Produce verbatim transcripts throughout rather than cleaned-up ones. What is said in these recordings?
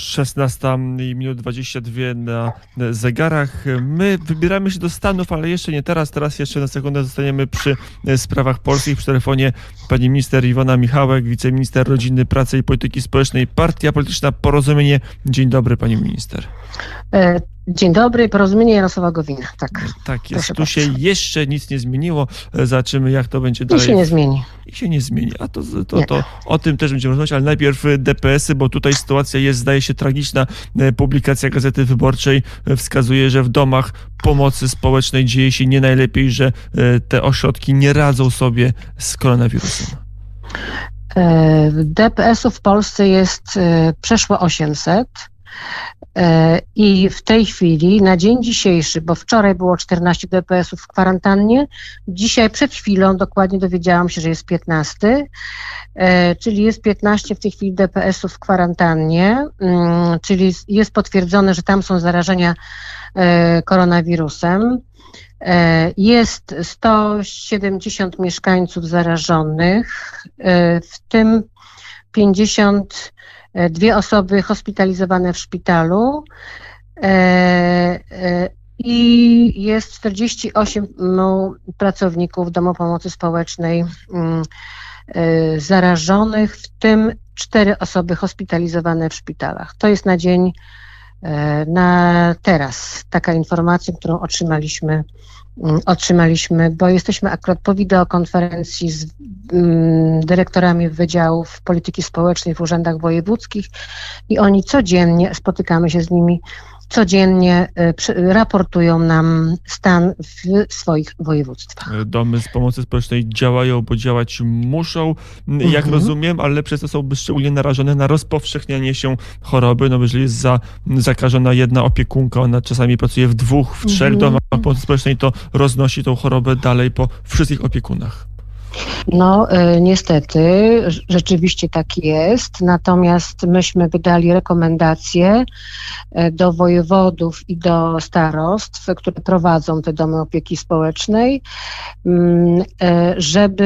szesnasta minut dwadzieścia dwa na zegarach. My wybieramy się do Stanów, ale jeszcze nie teraz. Teraz jeszcze na sekundę zostaniemy przy sprawach polskich. Przy telefonie pani minister Iwona Michałek, wiceminister rodziny, pracy i polityki społecznej, partia polityczna Porozumienie. Dzień dobry, pani minister. Dzień dobry, Porozumienie Jarosława Gowina. Tak, tak jest. Tu się jeszcze nic nie zmieniło. Zobaczymy, jak to będzie dalej. I się nie zmieni. I się nie zmieni. A to, to, to o tym też będziemy rozmawiać, ale najpierw D P S y, bo tutaj sytuacja jest, zdaje się, tragiczna. Publikacja Gazety Wyborczej wskazuje, że w domach pomocy społecznej dzieje się nie najlepiej, że te ośrodki nie radzą sobie z koronawirusem. D P S ów w Polsce jest przeszło osiemset. I w tej chwili, na dzień dzisiejszy, bo wczoraj było czternaście D P S ów w kwarantannie, dzisiaj przed chwilą dokładnie dowiedziałam się, że jest piętnaście, czyli jest piętnaście w tej chwili D P S ów w kwarantannie, czyli jest potwierdzone, że tam są zarażenia koronawirusem. Jest sto siedemdziesiąt mieszkańców zarażonych, w tym pięćdziesiąt dwie osoby hospitalizowane w szpitalu i jest czterdzieści osiem pracowników Domu Pomocy Społecznej zarażonych, w tym cztery osoby hospitalizowane w szpitalach. To jest na dzień, na teraz taka informacja, którą otrzymaliśmy otrzymaliśmy, bo jesteśmy akurat po wideokonferencji z mm, dyrektorami wydziałów polityki społecznej w urzędach wojewódzkich i oni codziennie, spotykamy się z nimi, codziennie y, przy, raportują nam stan w swoich województwach. Domy z pomocy społecznej działają, bo działać muszą, jak mhm. rozumiem, ale przez to są szczególnie narażone na rozpowszechnianie się choroby, no bo jeżeli jest za, zakażona jedna opiekunka, ona czasami pracuje w dwóch, w trzech mhm. domach pomocy społecznej, to roznosi tą chorobę dalej po wszystkich opiekunach. No y, niestety, rzeczywiście tak jest, natomiast myśmy wydali rekomendacje y, do wojewodów i do starostw, które prowadzą te domy opieki społecznej, y, żeby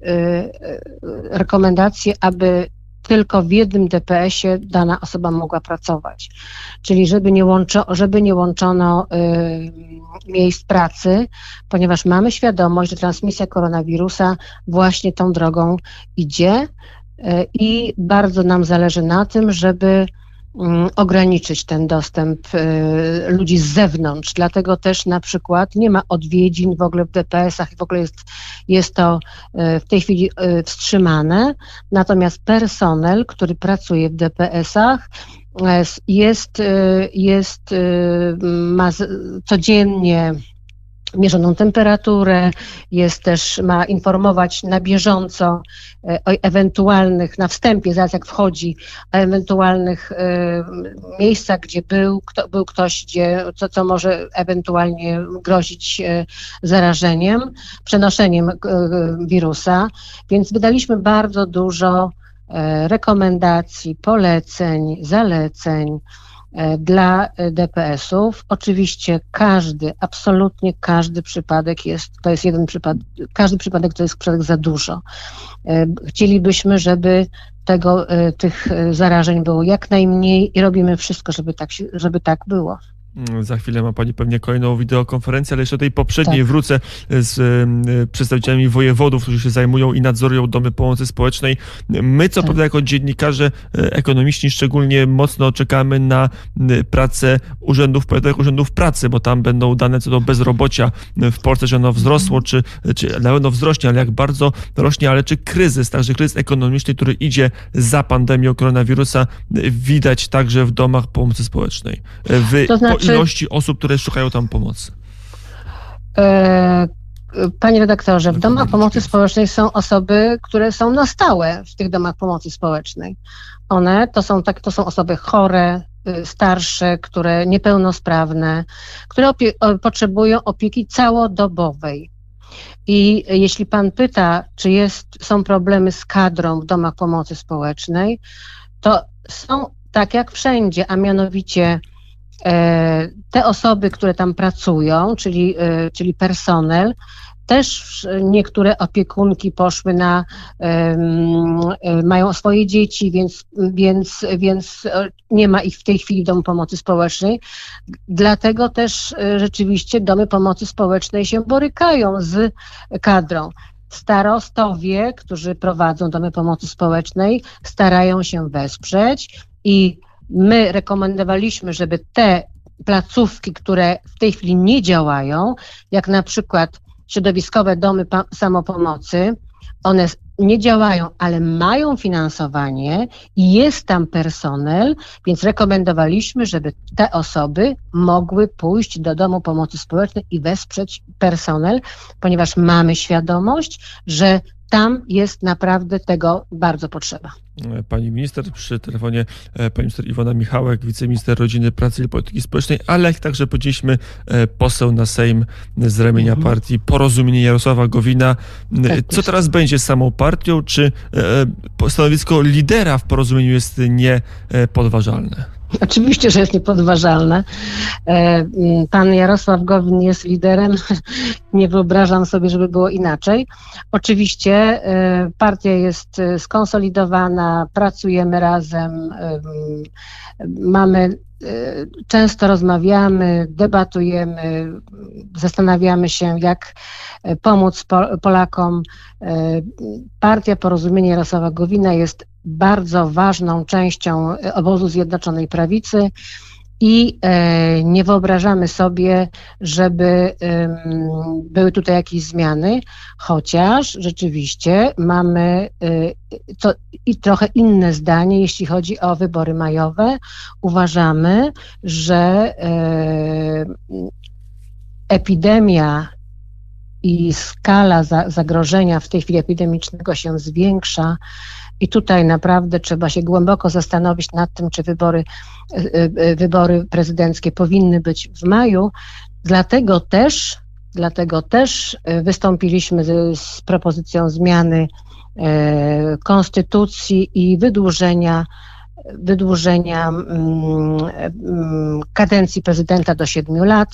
y, rekomendacje, aby tylko w jednym D P S ie dana osoba mogła pracować. Czyli żeby nie, łączo, żeby nie łączono y, miejsc pracy, ponieważ mamy świadomość, że transmisja koronawirusa właśnie tą drogą idzie y, i bardzo nam zależy na tym, żeby ograniczyć ten dostęp y, ludzi z zewnątrz. Dlatego też na przykład nie ma odwiedzin w ogóle w D P S ach i w ogóle jest, jest to y, w tej chwili y, wstrzymane. Natomiast personel, który pracuje w D P S ach jest, y, jest y, ma z, codziennie mierzoną temperaturę, jest też, ma informować na bieżąco o ewentualnych, na wstępie, zaraz jak wchodzi, o ewentualnych y, miejscach, gdzie był, kto, był ktoś, gdzie, co, co może ewentualnie grozić y, zarażeniem, przenoszeniem y, wirusa. Więc wydaliśmy bardzo dużo y, rekomendacji, poleceń, zaleceń dla D P S ów. Oczywiście każdy, absolutnie każdy przypadek jest, to jest jeden przypadek, każdy przypadek to jest przypadek za dużo. Chcielibyśmy, żeby tego, tych zarażeń było jak najmniej i robimy wszystko, żeby tak, żeby tak było. Za chwilę ma pani pewnie kolejną wideokonferencję, ale jeszcze do tej poprzedniej tak. wrócę z y, przedstawicielami wojewodów, którzy się zajmują i nadzorują domy pomocy społecznej. My, co tak. prawda, jako dziennikarze y, ekonomiczni szczególnie mocno czekamy na y, pracę urzędów powiatowych, urzędów pracy, bo tam będą dane co do bezrobocia w Polsce, że ono wzrosło, czy, czy na pewno wzrośnie, ale jak bardzo rośnie, ale czy kryzys, także kryzys ekonomiczny, który idzie za pandemią koronawirusa, widać także w domach pomocy społecznej. Wy, to znaczy... ilości osób, które szukają tam pomocy? Panie redaktorze, w domach pomocy społecznej są osoby, które są na stałe w tych domach pomocy społecznej. One to są, tak, to są osoby chore, starsze, które niepełnosprawne, które opie- potrzebują opieki całodobowej. I jeśli pan pyta, czy jest, są problemy z kadrą w domach pomocy społecznej, to są tak jak wszędzie, a mianowicie te osoby, które tam pracują, czyli, czyli personel, też niektóre opiekunki poszły na, mają swoje dzieci, więc, więc, więc nie ma ich w tej chwili w Domu Pomocy Społecznej. Dlatego też rzeczywiście domy pomocy społecznej się borykają z kadrą. Starostowie, którzy prowadzą domy pomocy społecznej, starają się wesprzeć i my rekomendowaliśmy, żeby te placówki, które w tej chwili nie działają, jak na przykład środowiskowe domy samopomocy, one nie działają, ale mają finansowanie i jest tam personel, więc rekomendowaliśmy, żeby te osoby mogły pójść do domu pomocy społecznej i wesprzeć personel, ponieważ mamy świadomość, że tam jest naprawdę tego bardzo potrzeba. Pani minister, przy telefonie pani minister Iwona Michałek, wiceminister Rodziny, Pracy i Polityki Społecznej, ale jak także powiedzieliśmy poseł na Sejm z ramienia mhm. partii Porozumienie Jarosława Gowina. Tak, co teraz będzie z samą partią? Czy stanowisko lidera w Porozumieniu jest niepodważalne? Oczywiście, że jest niepodważalne. Pan Jarosław Gowin jest liderem. Nie wyobrażam sobie, żeby było inaczej. Oczywiście partia jest skonsolidowana, pracujemy razem, mamy, często rozmawiamy, debatujemy, zastanawiamy się, jak pomóc Polakom. Partia Porozumienie Jarosława Gowina jest bardzo ważną częścią obozu Zjednoczonej Prawicy i e, nie wyobrażamy sobie, żeby e, były tutaj jakieś zmiany, chociaż rzeczywiście mamy e, to, i trochę inne zdanie, jeśli chodzi o wybory majowe. Uważamy, że e, epidemia i skala za, zagrożenia w tej chwili epidemicznego się zwiększa. I tutaj naprawdę trzeba się głęboko zastanowić nad tym, czy wybory, wybory prezydenckie powinny być w maju. Dlatego też, dlatego też wystąpiliśmy z, z propozycją zmiany e, konstytucji i wydłużenia, wydłużenia mm, kadencji prezydenta do siedmiu lat.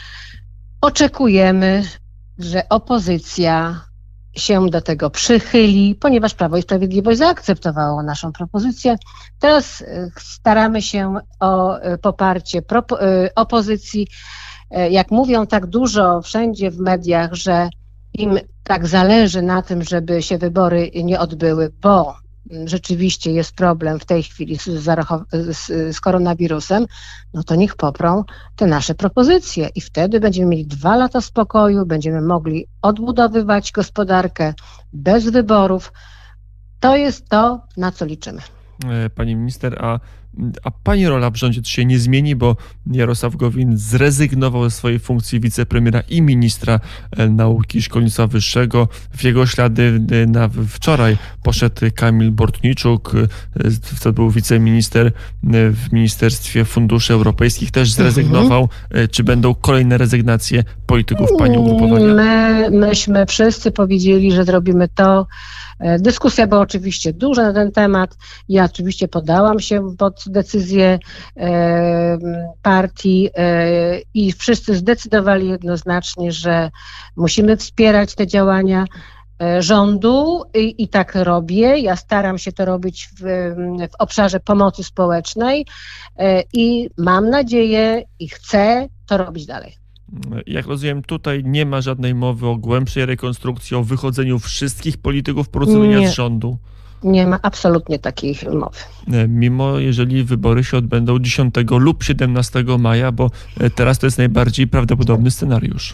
Oczekujemy, że opozycja się do tego przychyli, ponieważ Prawo i Sprawiedliwość zaakceptowało naszą propozycję. Teraz staramy się o poparcie opozycji. Jak mówią tak dużo wszędzie w mediach, że im tak zależy na tym, żeby się wybory nie odbyły, bo rzeczywiście jest problem w tej chwili z, z, z koronawirusem, no to niech poprą te nasze propozycje i wtedy będziemy mieli dwa lata spokoju, będziemy mogli odbudowywać gospodarkę bez wyborów. To jest to, na co liczymy. Pani minister, a, a pani rola w rządzie się nie zmieni, bo Jarosław Gowin zrezygnował ze swojej funkcji wicepremiera i ministra nauki i szkolnictwa wyższego. W jego ślady na wczoraj poszedł Kamil Bortniczuk, to był wiceminister w Ministerstwie Funduszy Europejskich, też zrezygnował. Mhm. Czy będą kolejne rezygnacje polityków pani ugrupowania? My, myśmy wszyscy powiedzieli, że zrobimy to. Dyskusja była oczywiście duża na ten temat. Ja oczywiście podałam się pod decyzję e, partii e, i wszyscy zdecydowali jednoznacznie, że musimy wspierać te działania e, rządu i, i tak robię. Ja staram się to robić w, w obszarze pomocy społecznej e, i mam nadzieję i chcę to robić dalej. Jak rozumiem, tutaj nie ma żadnej mowy o głębszej rekonstrukcji, o wychodzeniu wszystkich polityków Porozumienia nie, z rządu? Nie ma absolutnie takiej mowy. Mimo, jeżeli wybory się odbędą dziesiątego lub siedemnastego maja, bo teraz to jest najbardziej prawdopodobny scenariusz.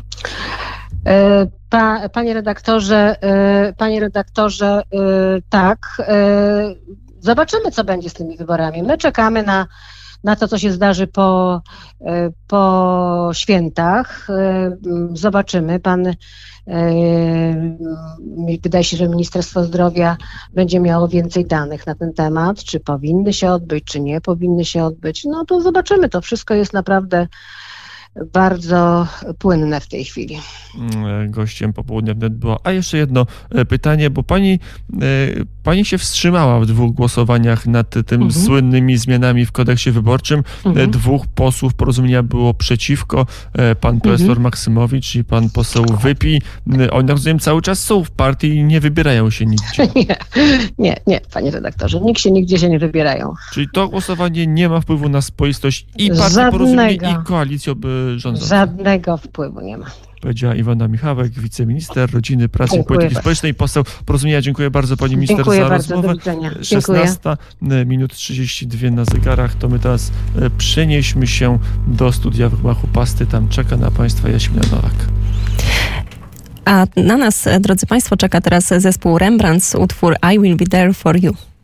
Pa, panie redaktorze, panie redaktorze, tak, zobaczymy, co będzie z tymi wyborami. My czekamy na na to, co się zdarzy po, po świętach. Zobaczymy. Pan, wydaje się, że Ministerstwo Zdrowia będzie miało więcej danych na ten temat, czy powinny się odbyć, czy nie powinny się odbyć. No to zobaczymy. To wszystko jest naprawdę bardzo płynne w tej chwili. Gościem popołudnia wnet była. A jeszcze jedno pytanie, bo pani pani się wstrzymała w dwóch głosowaniach nad tym Mhm. słynnymi zmianami w kodeksie wyborczym. Mhm. Dwóch posłów Porozumienia było przeciwko. Pan profesor Mhm. Maksymowicz i pan poseł Wypi. Oni, jak rozumiem, cały czas są w partii i nie wybierają się nigdzie. Nie, nie, nie, panie redaktorze. Nikt się nigdzie się nie wybierają. Czyli to głosowanie nie ma wpływu na spoistość i partii Żadnego. Porozumienia, i koalicji rządzącej. Żadnego wpływu nie ma. Powiedziała Iwona Michałek, wiceminister rodziny, pracy i Dziękuję polityki bardzo. społecznej, poseł Porozumienia. Dziękuję bardzo pani minister Dziękuję za bardzo, rozmowę. do widzenia. Dziękuję. szesnasta minut trzydzieści dwa na zegarach. To my teraz e, przenieśmy się do studia w gmachu Pasty. Tam czeka na państwa Jaśmina Nowak. A na nas, drodzy państwo, czeka teraz zespół Rembrandt, utwór I Will Be There For You.